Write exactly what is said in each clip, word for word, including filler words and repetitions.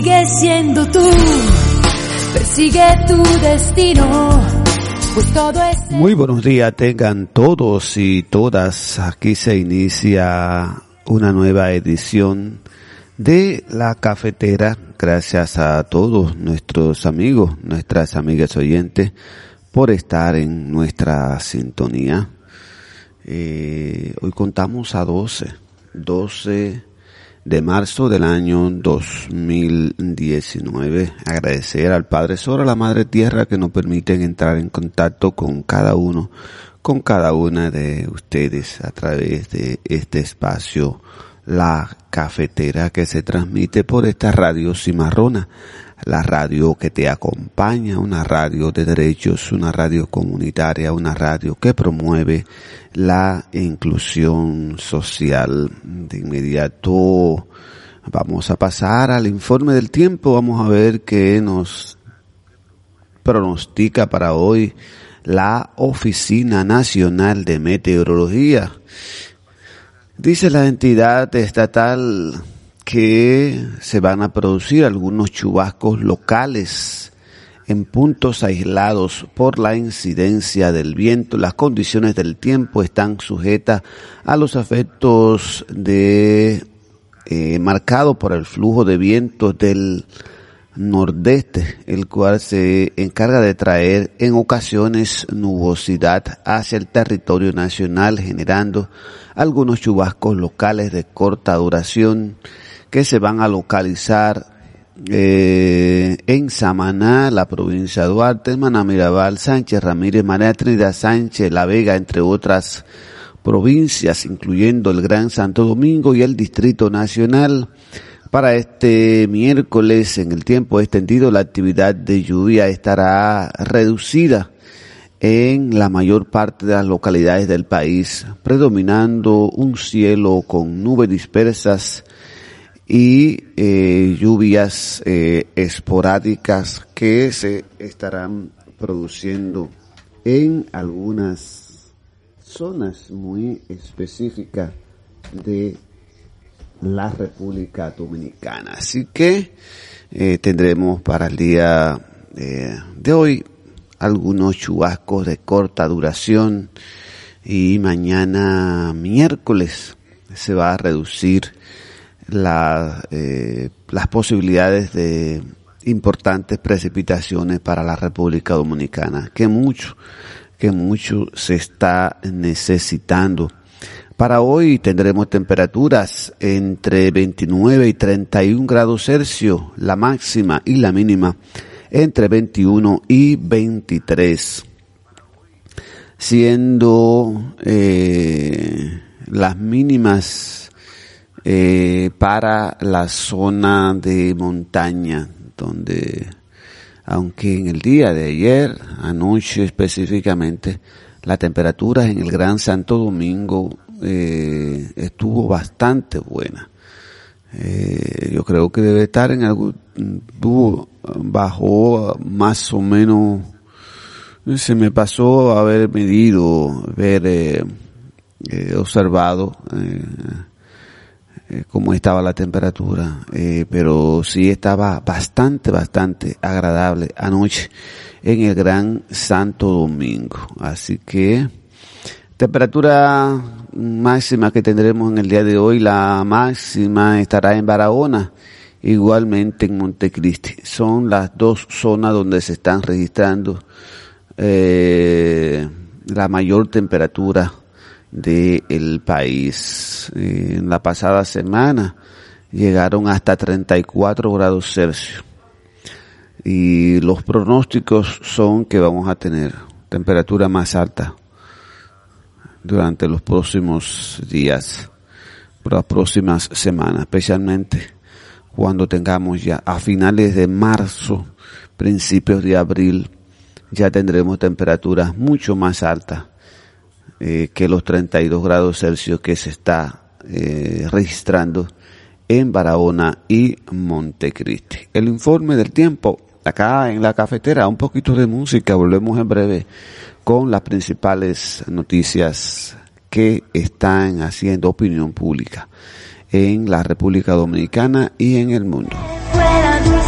Sigue siendo tú, persigue tu destino, pues todo es... Muy buenos días tengan todos y todas. Aquí se inicia una nueva edición de La Cafetera. Gracias a todos nuestros amigos, nuestras amigas oyentes, por estar en nuestra sintonía. Eh, hoy contamos a doce, doce de marzo del año dos mil diecinueve. Agradecer al Padre Sol, a la Madre Tierra, que nos permiten entrar en contacto con cada uno, con cada una de ustedes a través de este espacio, La Cafetera, que se transmite por esta radio cimarrona, la radio que te acompaña, una radio de derechos, una radio comunitaria, una radio que promueve la inclusión social. De inmediato vamos a pasar al informe del tiempo. Vamos a ver qué nos pronostica para hoy la Oficina Nacional de Meteorología. Dice la entidad estatal que se van a producir algunos chubascos locales en puntos aislados por la incidencia del viento. Las condiciones del tiempo están sujetas a los efectos de eh, marcado por el flujo de vientos del nordeste, el cual se encarga de traer en ocasiones nubosidad hacia el territorio nacional, generando algunos chubascos locales de corta duración que se van a localizar eh, en Samaná, la provincia de Duarte, Maná Mirabal, Sánchez Ramírez, María Trinidad Sánchez, La Vega, entre otras provincias, incluyendo el Gran Santo Domingo y el Distrito Nacional. Para este miércoles, en el tiempo extendido, la actividad de lluvia estará reducida en la mayor parte de las localidades del país, predominando un cielo con nubes dispersas y eh, lluvias eh, esporádicas que se estarán produciendo en algunas zonas muy específicas de la República Dominicana. Así que eh, tendremos para el día eh, de hoy algunos chubascos de corta duración, y mañana miércoles se va a reducir la, eh, las posibilidades de importantes precipitaciones para la República Dominicana, que mucho, que mucho se está necesitando. Para hoy tendremos temperaturas entre veintinueve y treinta y un grados Celsius, la máxima, y la mínima entre veintiuno y veintitrés, siendo eh, las mínimas eh, para la zona de montaña, donde, aunque en el día de ayer, anoche específicamente, la temperatura en el Gran Santo Domingo eh, estuvo bastante buena. Eh, yo creo que debe estar en algún, tuvo, bajó más o menos, se me pasó a haber medido, haber eh, eh, observado eh, eh, cómo estaba la temperatura, eh, pero sí estaba bastante, bastante agradable anoche en el Gran Santo Domingo. Así que temperatura máxima que tendremos en el día de hoy, la máxima estará en Barahona, igualmente en Montecristi. Son las dos zonas donde se están registrando eh, la mayor temperatura del país. Eh, en la pasada semana llegaron hasta treinta y cuatro grados Celsius. Y los pronósticos son que vamos a tener temperatura más alta durante los próximos días, por las próximas semanas, especialmente cuando tengamos ya a finales de marzo, principios de abril, ya tendremos temperaturas mucho más altas eh, que los treinta y dos grados Celsius que se está eh, registrando en Barahona y Montecristi. El informe del tiempo acá en La Cafetera, un poquito de música, volvemos en breve con las principales noticias que están haciendo opinión pública en la República Dominicana y en el mundo.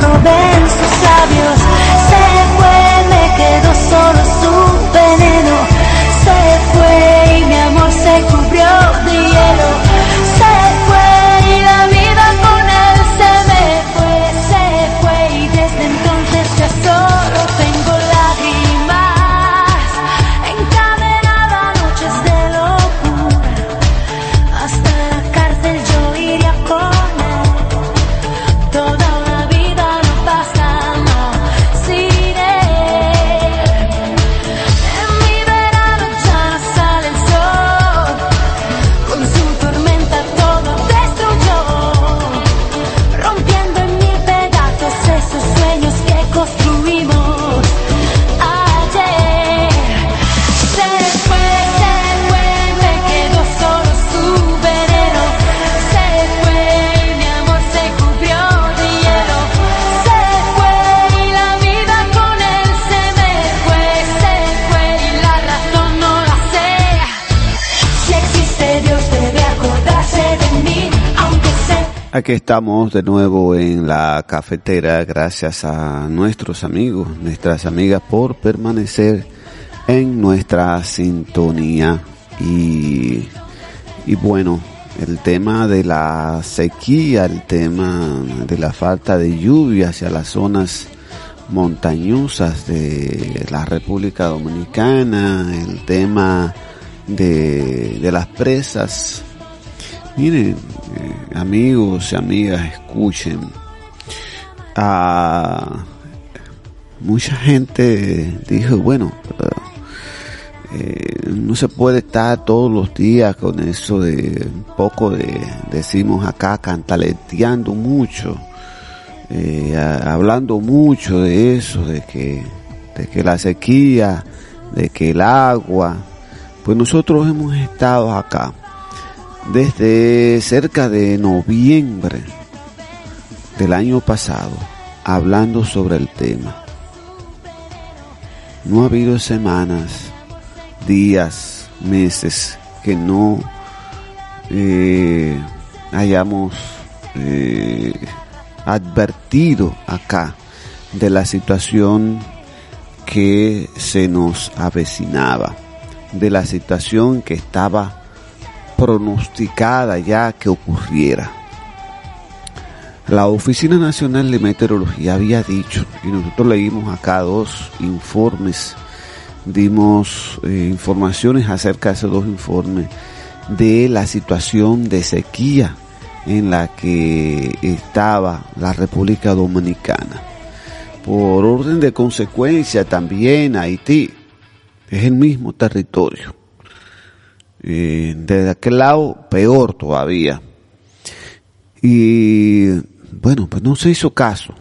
roben sus labios. Se fue, me quedó solo su veneno. Se fue y mi amor se cubrió de hielo. Se fue y la vida con él se me fue. Se fue y desde entonces ya solo tengo lágrimas encadenada a noches de locura. Hasta la cárcel yo iría con él. Toda una vida no pasa, no, sin él. En mi verano ya no sale el sol. Con su tormenta todo destruyó, rompiendo en mil pedazos esos sueños que construimos ayer. Se fue, se fue, me quedó solo su veneno. Se fue y mi amor se cubrió de hielo. Se fue y la vida con él se me fue. Se fue y la razón no la sé. Si existe Dios debe acordarse de mí, aunque sé. Aquí estamos de nuevo en la cafetera, gracias a nuestros amigos, nuestras amigas por permanecer en nuestra sintonía. Y, y bueno, el tema de la sequía, el tema de la falta de lluvia hacia las zonas montañosas de la República Dominicana, el tema de, de las presas. Miren, eh, amigos y amigas, escuchen. Ah, mucha gente dijo, bueno, eh, no se puede estar todos los días con eso de un poco de, decimos acá, cantaleteando mucho, eh, a, hablando mucho de eso, de que, de que la sequía, de que el agua. Pues nosotros hemos estado acá desde cerca de noviembre del año pasado hablando sobre el tema. No ha habido semanas, días, meses que no eh, hayamos eh, advertido acá de la situación que se nos avecinaba, de la situación que estaba pronosticada ya que ocurriera. La Oficina Nacional de Meteorología había dicho, y nosotros leímos acá dos informes, dimos eh, informaciones acerca de esos dos informes, de la situación de sequía en la que estaba la República Dominicana. Por orden de consecuencia también Haití, es el mismo territorio. Eh, desde aquel lado peor todavía. Y bueno, pues no se hizo caso.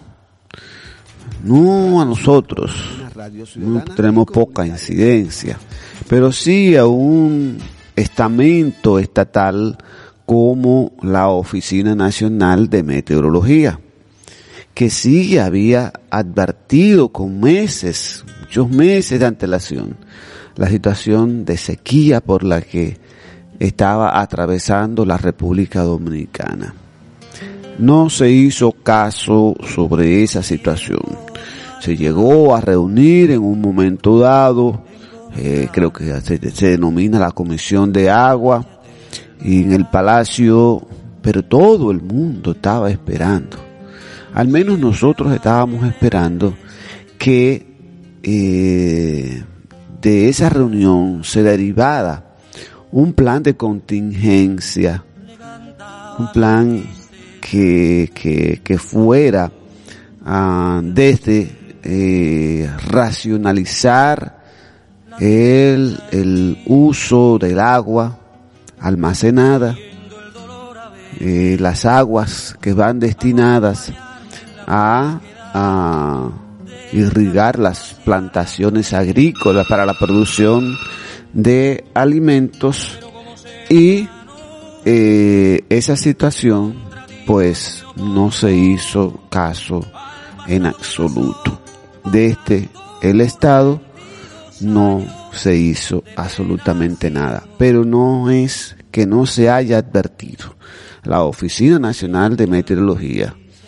No a nosotros, no tenemos poca incidencia, pero sí a un estamento estatal como la Oficina Nacional de Meteorología, que sí había advertido con meses, muchos meses de antelación, la situación de sequía por la que estaba atravesando la República Dominicana. No se hizo caso sobre esa situación. Se llegó a reunir en un momento dado, eh, creo que se, se denomina la Comisión de Agua, y en el Palacio, pero todo el mundo estaba esperando. Al menos nosotros estábamos esperando que eh, de esa reunión se derivara un plan de contingencia, un plan que, que, que fuera uh, desde eh, racionalizar el, el uso del agua almacenada, eh, las aguas que van destinadas a, a irrigar las plantaciones agrícolas para la producción de alimentos, y eh, esa situación pues no se hizo caso en absoluto. Desde el Estado no se hizo absolutamente nada, pero no es que no se haya advertido. La Oficina Nacional de Meteorología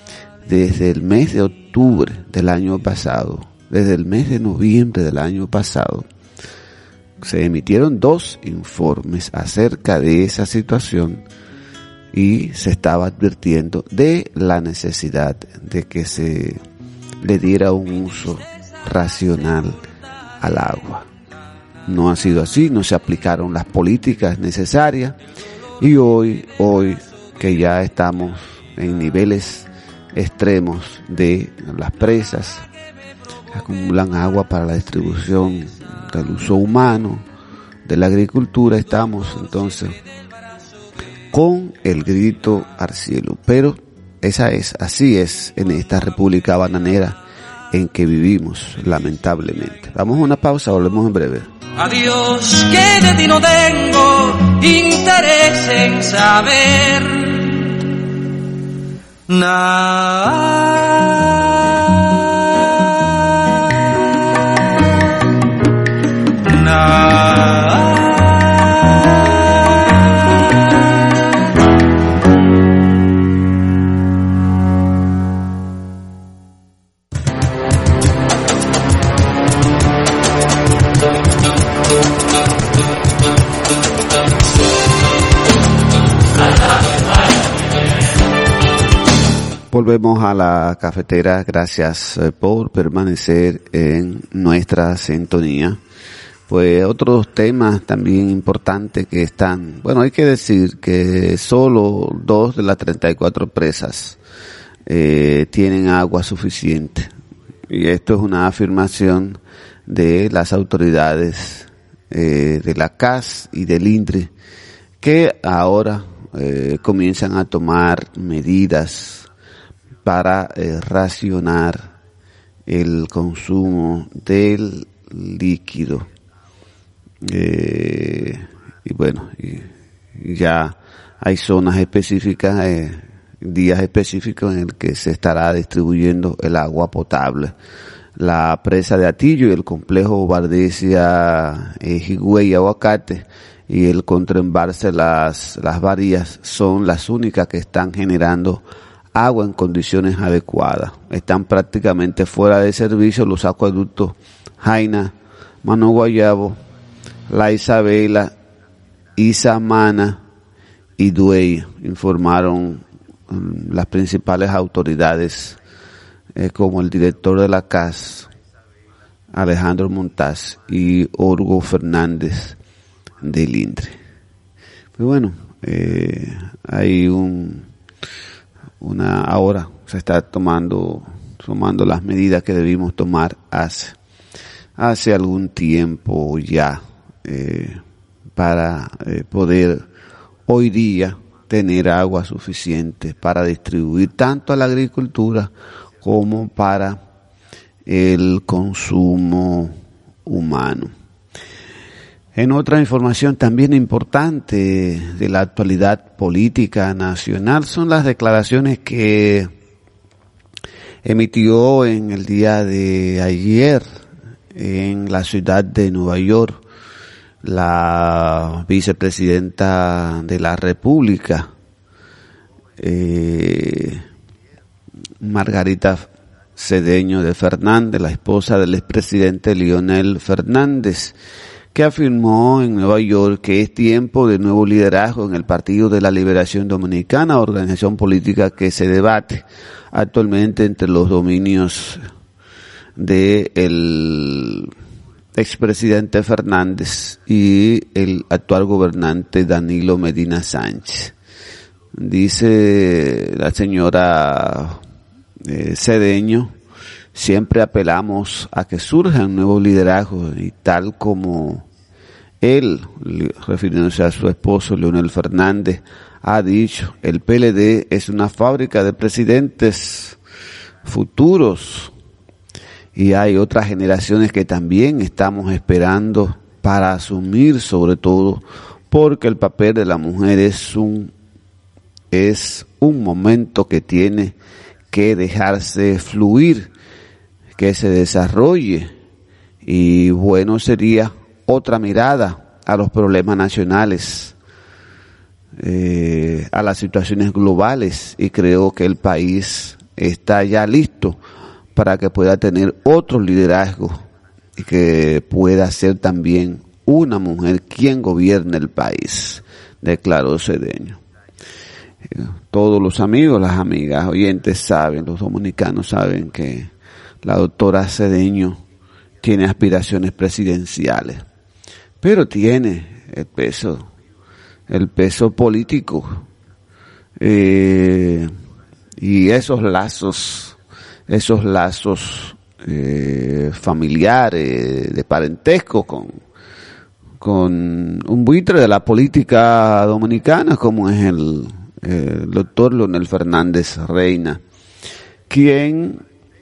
desde el mes de octubre del año pasado, desde el mes de noviembre del año pasado, se emitieron dos informes acerca de esa situación y se estaba advirtiendo de la necesidad de que se le diera un uso racional al agua. No ha sido así, no se aplicaron las políticas necesarias y hoy, hoy que ya estamos en niveles extremos de las presas, acumulan agua para la distribución del uso humano, de la agricultura, estamos entonces con el grito al cielo. Pero esa es, así es en esta república bananera en que vivimos, lamentablemente. Vamos a una pausa, volvemos en breve. Adiós, que de ti no tengo interés en saber nada. Volvemos a la cafetera, gracias por permanecer en nuestra sintonía. Pues otros temas también importantes que están, bueno, hay que decir que solo dos de las treinta y cuatro presas eh, tienen agua suficiente. Y esto es una afirmación de las autoridades eh, de la C A S y del INDRE, que ahora eh, comienzan a tomar medidas para eh, racionar el consumo del líquido. Eh, y bueno, y, y ya hay zonas específicas, eh, días específicos en el que se estará distribuyendo el agua potable. La presa de Atillo y el complejo Bardesia, eh, Higüey y Aguacate y el contraembalse Las, Las Varías son las únicas que están generando agua en condiciones adecuadas. Están prácticamente fuera de servicio los acueductos Jaina, Mano Guayabo, La Isabela, Isamana y Duey, informaron um, las principales autoridades eh, como el director de la C A S, Alejandro Montaz, y Orgo Fernández del INDRE. Pues bueno, eh, hay un Una, ahora se está tomando, tomando las medidas que debimos tomar hace, hace algún tiempo ya, eh, para eh, poder hoy día tener agua suficiente para distribuir tanto a la agricultura como para el consumo humano. En otra información también importante de la actualidad política nacional son las declaraciones que emitió en el día de ayer en la ciudad de Nueva York la vicepresidenta de la República, eh, Margarita Cedeño de Fernández, la esposa del expresidente Leonel Fernández, que afirmó en Nueva York que es tiempo de nuevo liderazgo en el Partido de la Liberación Dominicana, organización política que se debate actualmente entre los dominios del expresidente Fernández y el actual gobernante Danilo Medina Sánchez. Dice la señora eh, Cedeño: siempre apelamos a que surjan nuevos liderazgos y tal como él, refiriéndose a su esposo Leonel Fernández, ha dicho, el P L D es una fábrica de presidentes futuros y hay otras generaciones que también estamos esperando para asumir, sobre todo porque el papel de la mujer es un, es un momento que tiene que dejarse fluir, que se desarrolle, y bueno sería otra mirada a los problemas nacionales, eh, a las situaciones globales, y creo que el país está ya listo para que pueda tener otro liderazgo y que pueda ser también una mujer quien gobierne el país, declaró Cedeño. Todos los amigos, las amigas, oyentes saben, los dominicanos saben que la doctora Cedeño tiene aspiraciones presidenciales, pero tiene el peso, el peso político, eh, y esos lazos, esos lazos eh, familiares, de parentesco con, con un buitre de la política dominicana como es el, el doctor Leonel Fernández Reina, quien,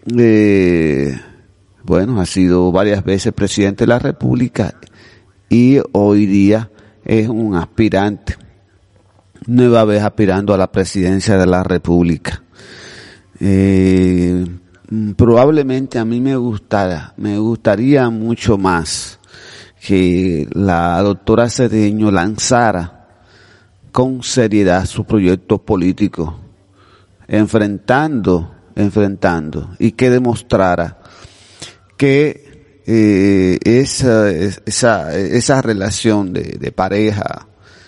eh, bueno, ha sido varias veces presidente de la República y hoy día es un aspirante, nueva vez aspirando a la presidencia de la República. Eh, probablemente a mí me gustara, me gustaría mucho más que la doctora Cedeño lanzara con seriedad su proyecto político, enfrentando, enfrentando, y que demostrara que eh, esa, esa, esa relación de, de pareja,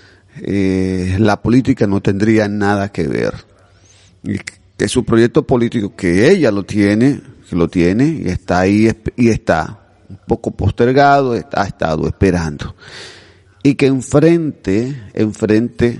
eh, la política no tendría nada que ver. Y que su proyecto político, que ella lo tiene, que lo tiene, y está ahí, y está un poco postergado, ha estado esperando. Y que enfrente, enfrente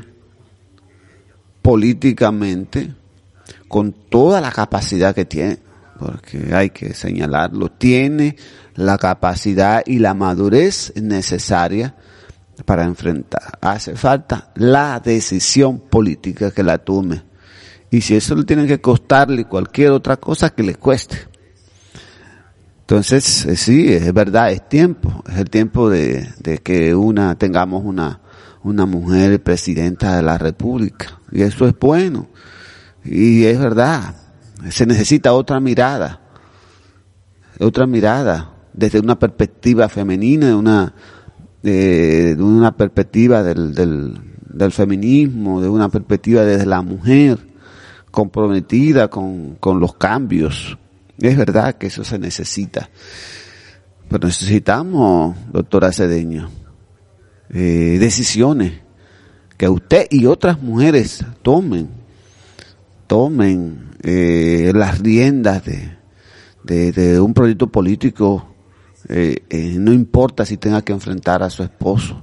políticamente, con toda la capacidad que tiene, porque hay que señalarlo, tiene la capacidad y la madurez necesaria para enfrentar. Hace falta la decisión política que la tome. Y si eso le tiene que costarle cualquier otra cosa, que le cueste. Entonces, eh, sí, es verdad, es tiempo, es el tiempo de, de que una, tengamos una, una mujer presidenta de la República. Y eso es bueno. Y es verdad, se necesita otra mirada, otra mirada, desde una perspectiva femenina, de una, de, de una perspectiva del, del, del feminismo, de una perspectiva desde la mujer, comprometida con, con los cambios. Es verdad que eso se necesita. Pero necesitamos, doctora Cedeño, eh, decisiones que usted y otras mujeres tomen, tomen eh, las riendas de, de, de un proyecto político, eh, eh, no importa si tenga que enfrentar a su esposo,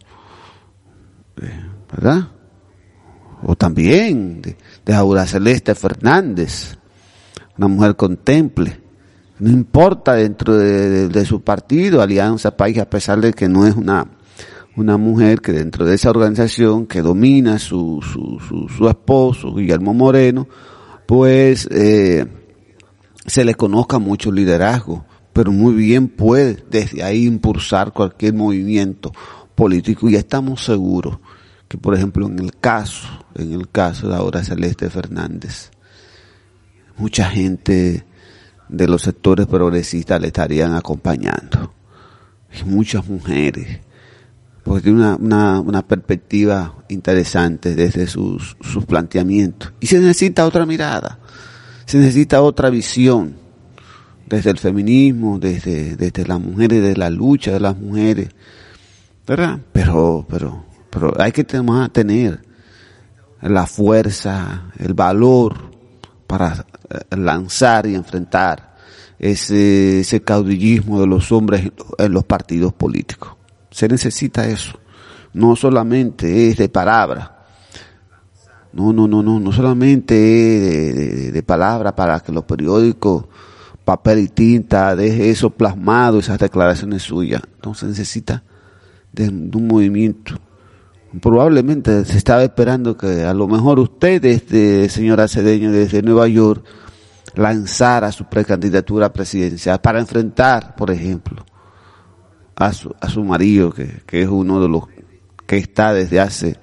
eh, ¿verdad? O también de, de Aura Celeste Fernández, una mujer contemple, no importa dentro de, de, de su partido, Alianza País, a pesar de que no es una, una mujer que dentro de esa organización que domina su, su, su, su esposo, Guillermo Moreno, pues eh, se le conozca mucho liderazgo, pero muy bien puede desde ahí impulsar cualquier movimiento político, y estamos seguros que, por ejemplo, en el caso, en el caso de Aura Celeste Fernández, mucha gente de los sectores progresistas le estarían acompañando, y muchas mujeres, porque tiene una, una, una perspectiva interesante desde sus, sus planteamientos, y se necesita otra mirada, se necesita otra visión, desde el feminismo, desde, desde las mujeres, desde la lucha de las mujeres, ¿verdad? Pero, pero, pero hay que tener la fuerza, el valor para lanzar y enfrentar ese, ese caudillismo de los hombres en los partidos políticos. Se necesita eso. No solamente es de palabra. No, no, no, no, no solamente es de, de, de palabra para que los periódicos, papel y tinta, deje eso plasmado, esas declaraciones suyas. No, se necesita de, de un movimiento. Probablemente se estaba esperando que a lo mejor usted, desde, señora Cedeño, desde Nueva York, lanzara su precandidatura presidencial para enfrentar, por ejemplo, a su, a su marido, que, que es uno de los que está desde hace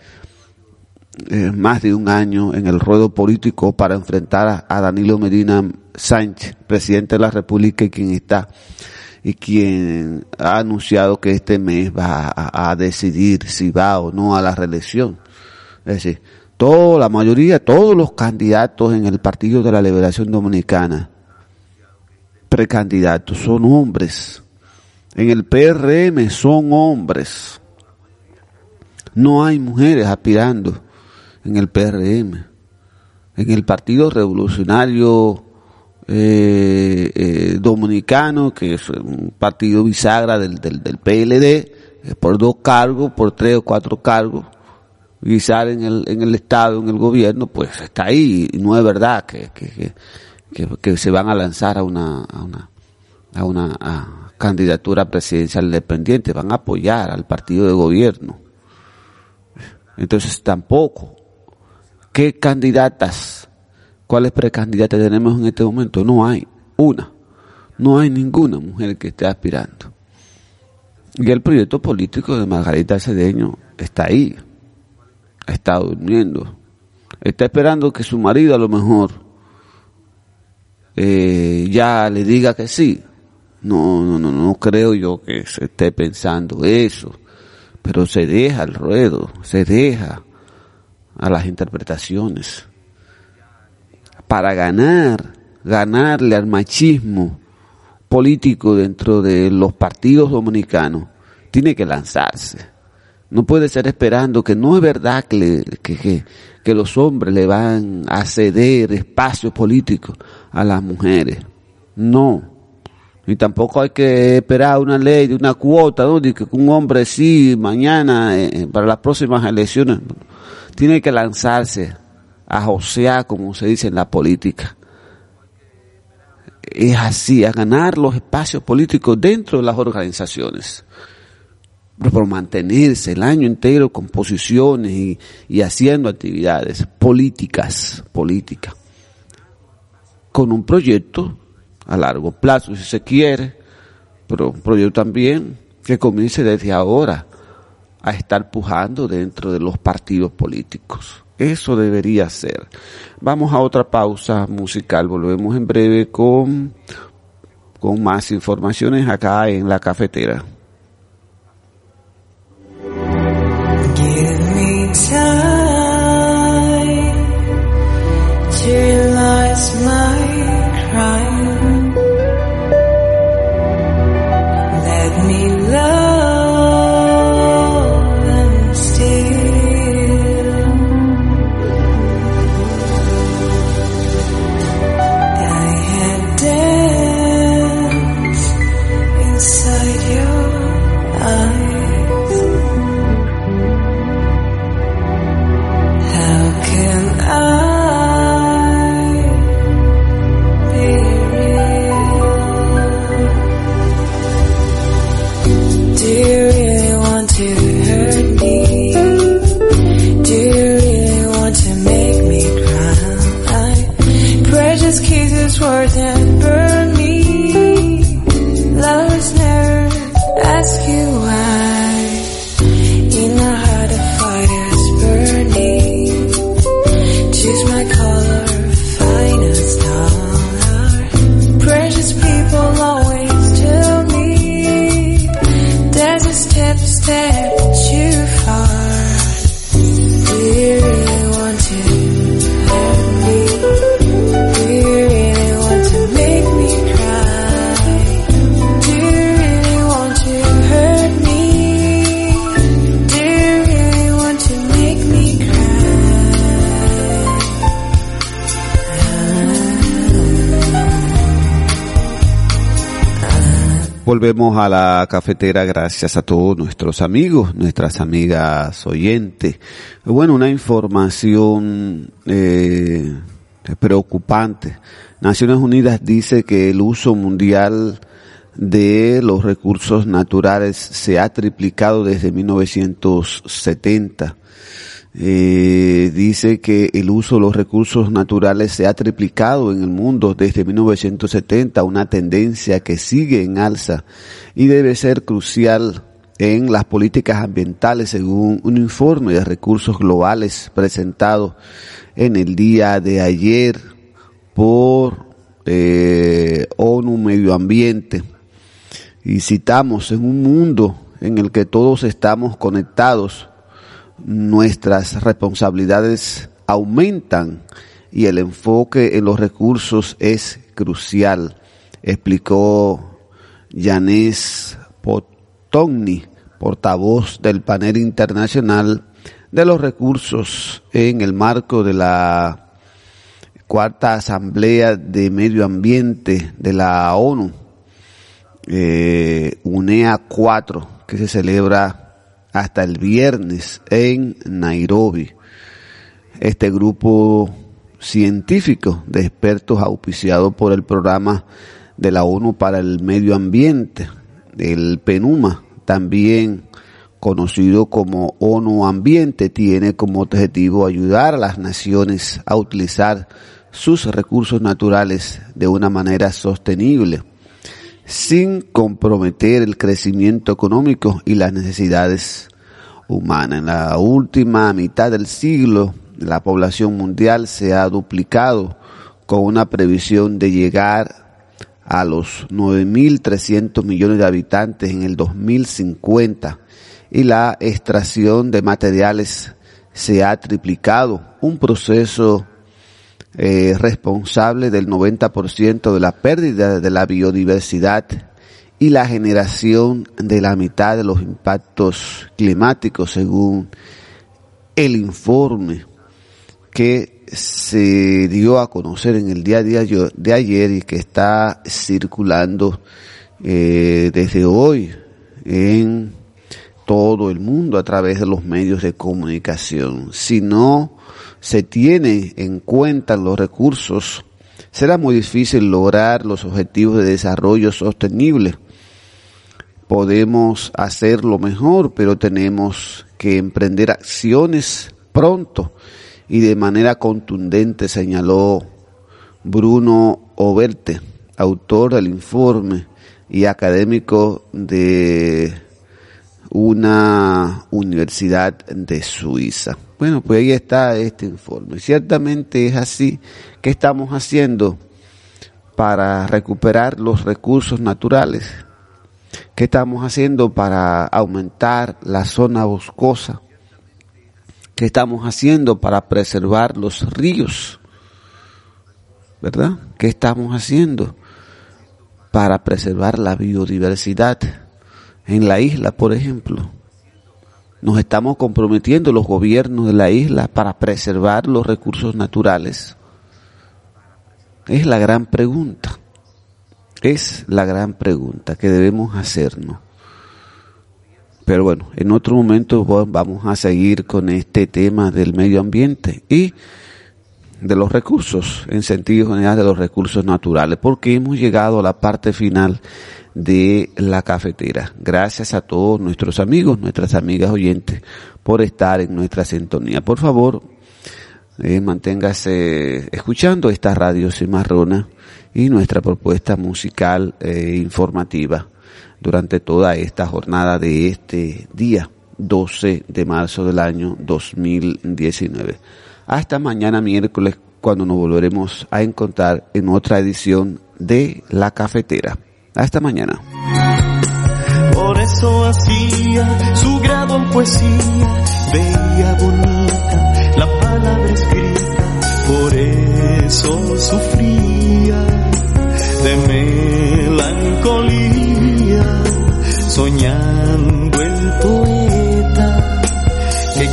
eh, más de un año en el ruedo político para enfrentar a, a Danilo Medina Sánchez, presidente de la República, y quien está y quien ha anunciado que este mes va a, a decidir si va o no a la reelección. Es decir, toda la mayoría, todos los candidatos en el Partido de la Liberación Dominicana, precandidatos, son hombres. En el P R M son hombres. No hay mujeres aspirando en el P R M. En el Partido Revolucionario eh, eh, Dominicano, que es un partido bisagra del, del, del P L D, eh, por dos cargos, por tres o cuatro cargos, guisar en el, en el Estado, en el gobierno, pues está ahí. Y no es verdad que, que, que, que, que se van a lanzar a una, a una, a una a candidatura presidencial independiente, van a apoyar al partido de gobierno. Entonces tampoco. ¿Qué candidatas, cuáles precandidatas tenemos en este momento? No hay una, no hay ninguna mujer que esté aspirando. Y el proyecto político de Margarita Cedeño está ahí, está durmiendo, está esperando que su marido a lo mejor eh, ya le diga que sí. No, no, no, no creo yo que se esté pensando eso, pero se deja al ruedo, se deja a las interpretaciones. Para ganar, ganarle al machismo político dentro de los partidos dominicanos, tiene que lanzarse. No puede ser esperando que no es verdad que, le, que, que, que los hombres le van a ceder espacio político a las mujeres. No. Y tampoco hay que esperar una ley de una cuota, ¿no? De que un hombre sí, mañana, eh, para las próximas elecciones, tiene que lanzarse a josear, como se dice en la política. Es así, a ganar los espacios políticos dentro de las organizaciones. Pero por mantenerse el año entero con posiciones y, y haciendo actividades políticas, políticas, con un proyecto a largo plazo, si se quiere, pero un proyecto también que comience desde ahora a estar pujando dentro de los partidos políticos. Eso debería ser. Vamos a otra pausa musical, volvemos en breve con, con más informaciones acá en La Cafetera. Give me time to realize my crime. Let me love and steal. I had danced inside your eyes. How can I be real? Do you really want to hurt me? Do you really want to make me cry? Precious kisses worth and burn me. Lovers never ask you why. In the heart of fires burning, choose my color, finest star. Precious people always tell me there's a step, step too far. Do you really want to hurt me? Do you really want to make me cry? Do you really want to hurt me? Do you really want to make me Volvemos a La Cafetera gracias a todos nuestros amigos, nuestras amigas oyentes. Bueno, una información eh, preocupante. Naciones Unidas dice que el uso mundial de los recursos naturales se ha triplicado desde mil novecientos setenta. Eh, dice que el uso de los recursos naturales se ha triplicado en el mundo desde mil novecientos setenta, una tendencia que sigue en alza y debe ser crucial en las políticas ambientales según un informe de recursos globales presentado en el día de ayer por eh, ONU Medio Ambiente. Y citamos: en un mundo en el que todos estamos conectados, nuestras responsabilidades aumentan y el enfoque en los recursos es crucial, explicó Janez Potocny, portavoz del panel internacional de los recursos en el marco de la cuarta Asamblea de Medio Ambiente de la ONU, eh, UNEA cuatro, que se celebra hasta el viernes en Nairobi. Este grupo científico de expertos auspiciado por el programa de la ONU para el Medio Ambiente, el PNUMA, también conocido como ONU Ambiente, tiene como objetivo ayudar a las naciones a utilizar sus recursos naturales de una manera sostenible, sin comprometer el crecimiento económico y las necesidades humanas. En la última mitad del siglo, la población mundial se ha duplicado, con una previsión de llegar a los nueve mil trescientos millones de habitantes en el dos mil cincuenta, y la extracción de materiales se ha triplicado, un proceso Eh, responsable del noventa por ciento de la pérdida de la biodiversidad y la generación de la mitad de los impactos climáticos, según el informe que se dio a conocer en el día de ayer y que está circulando eh, desde hoy en todo el mundo a través de los medios de comunicación. Si no se tiene en cuenta los recursos, será muy difícil lograr los objetivos de desarrollo sostenible. Podemos hacerlo mejor, pero tenemos que emprender acciones pronto y de manera contundente, señaló Bruno Overte, autor del informe y académico de una universidad de Suiza. Bueno, pues ahí está este informe. Ciertamente es así. ¿Qué estamos haciendo para recuperar los recursos naturales? ¿Qué estamos haciendo para aumentar la zona boscosa? ¿Qué estamos haciendo para preservar los ríos? ¿Verdad? ¿Qué estamos haciendo para preservar la biodiversidad? En la isla, por ejemplo, nos estamos comprometiendo los gobiernos de la isla para preservar los recursos naturales. Es la gran pregunta. Es la gran pregunta que debemos hacernos. Pero bueno, en otro momento vamos a seguir con este tema del medio ambiente y de los recursos, en sentido general de los recursos naturales, porque hemos llegado a la parte final de la cafetera. Gracias a todos nuestros amigos, nuestras amigas oyentes, por estar en nuestra sintonía. Por favor, eh, manténgase escuchando esta radio cimarrona y nuestra propuesta musical e eh, informativa durante toda esta jornada de este día doce de marzo del año dos mil diecinueve. Hasta mañana miércoles, cuando nos volveremos a encontrar en otra edición de La Cafetera. Hasta mañana. Por eso hacía su grado en poesía, veía bonita